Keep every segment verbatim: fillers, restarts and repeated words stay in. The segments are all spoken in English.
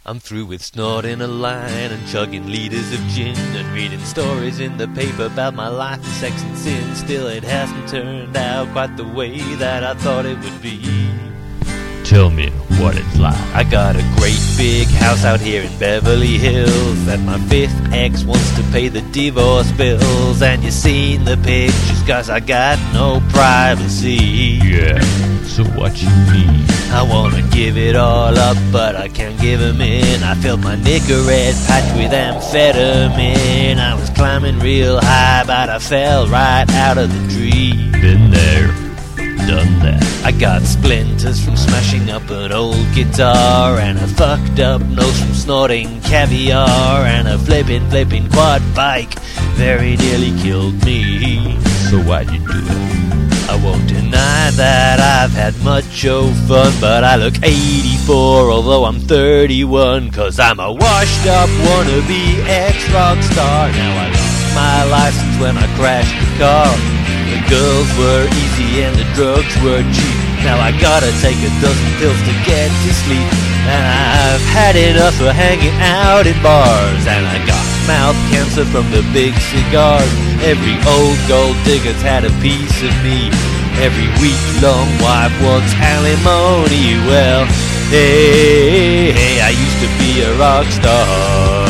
I'm through with snorting a line and chugging liters of gin and reading stories in the paper about my life and sex and sin. Still it hasn't turned out quite the way that I thought it would be. Tell me what it's like. I got a great big house out here in Beverly Hills that my fifth ex wants to pay the divorce bills. And you seen the pictures cause I got no privacy. Yeah, so what you mean? I wanna give it all up, but I can't give 'em in. I filled my Nicorette patch with amphetamine. I was climbing real high, but I fell right out of the tree. Been there, done that. I got splinters from smashing up an old guitar, and a fucked up nose from snorting caviar, and a flippin' flippin' quad bike very nearly killed me. So why'd you do it? I won't deny that I've had much of fun, but I look eighty-four although I'm thirty-one, cause I'm a washed up wannabe ex-rock star. Now I lost my license when I crashed the car. The girls were easy and the drugs were cheap. Now I gotta take a dozen pills to get to sleep. And I've had enough of hanging out in bars. And I got mouth cancer from the big cigars. Every old gold digger's had a piece of me. Every week-long wife wants alimony. Well, hey, hey, I used to be a rock star.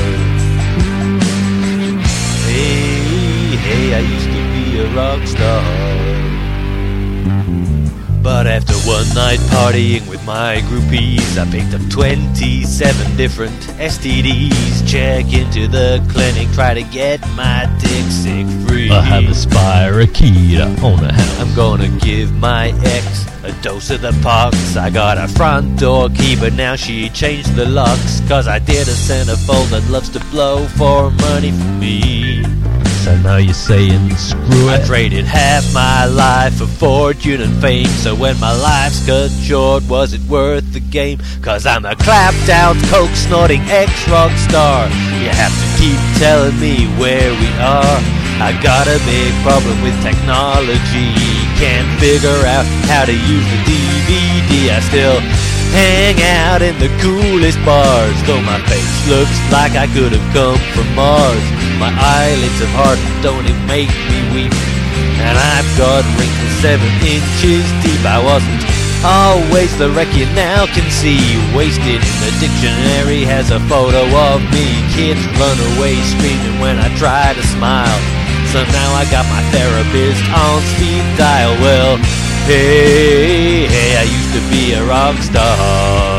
Hey, hey, I used to be a rock star. But after one night partying with my groupies, I picked up twenty-seven different S T Ds. Check into the clinic, try to get my dick sick free. I have a spirocheta on a house. I'm gonna give my ex a dose of the pox. I got a front door key, but now she changed the locks, cause I did a centerfold that loves to blow for money from me. So now you're saying screw it? I traded half my life for fortune and fame. So when my life's cut short, was it worth the game? Cause I'm a clapped out, coke snorting ex-rock star. You have to keep telling me where we are. I got a big problem with technology. Can't figure out how to use the D V D. I still hang out in the coolest bars, though my face looks like I could have come from Mars. My eyelids of heart don't even make me weep, and I've got wrinkles seven inches deep. I wasn't always the wreck you now can see. Wasted in the dictionary has a photo of me. Kids run away screaming when I try to smile. So now I got my therapist on speed dial. Well, hey, hey, I used to be a rock star.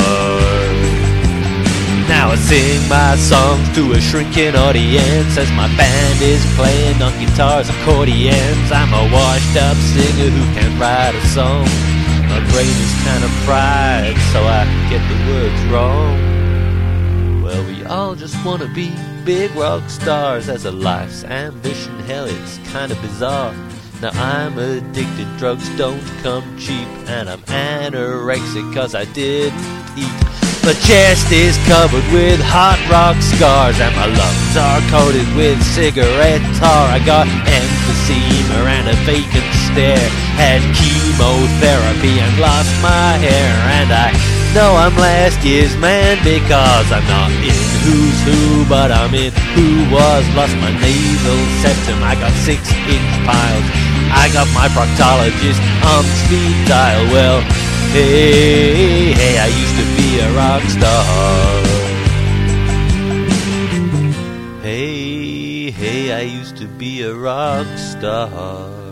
Now I sing my songs to a shrinking audience as my band is playing on guitars and accordions. I'm a washed up singer who can't write a song. My brain is kind of fried, so I get the words wrong. Well, we all just wanna be big rock stars as a life's ambition. Hell, it's kinda bizarre. Now I'm addicted, drugs don't come cheap, and I'm anorexic cause I didn't eat. My chest is covered with hot rock scars, and my lungs are coated with cigarette tar. I got emphysema and a vacant stare, had chemotherapy and lost my hair. And I know I'm last year's man because I'm not in Who's Who, but I'm in Who Was. Lost my nasal septum, I got six inch piles. I got my proctologist on speed dial. Well, hey, hey, I used to be a rock star. Hey, hey, I used to be a rock star.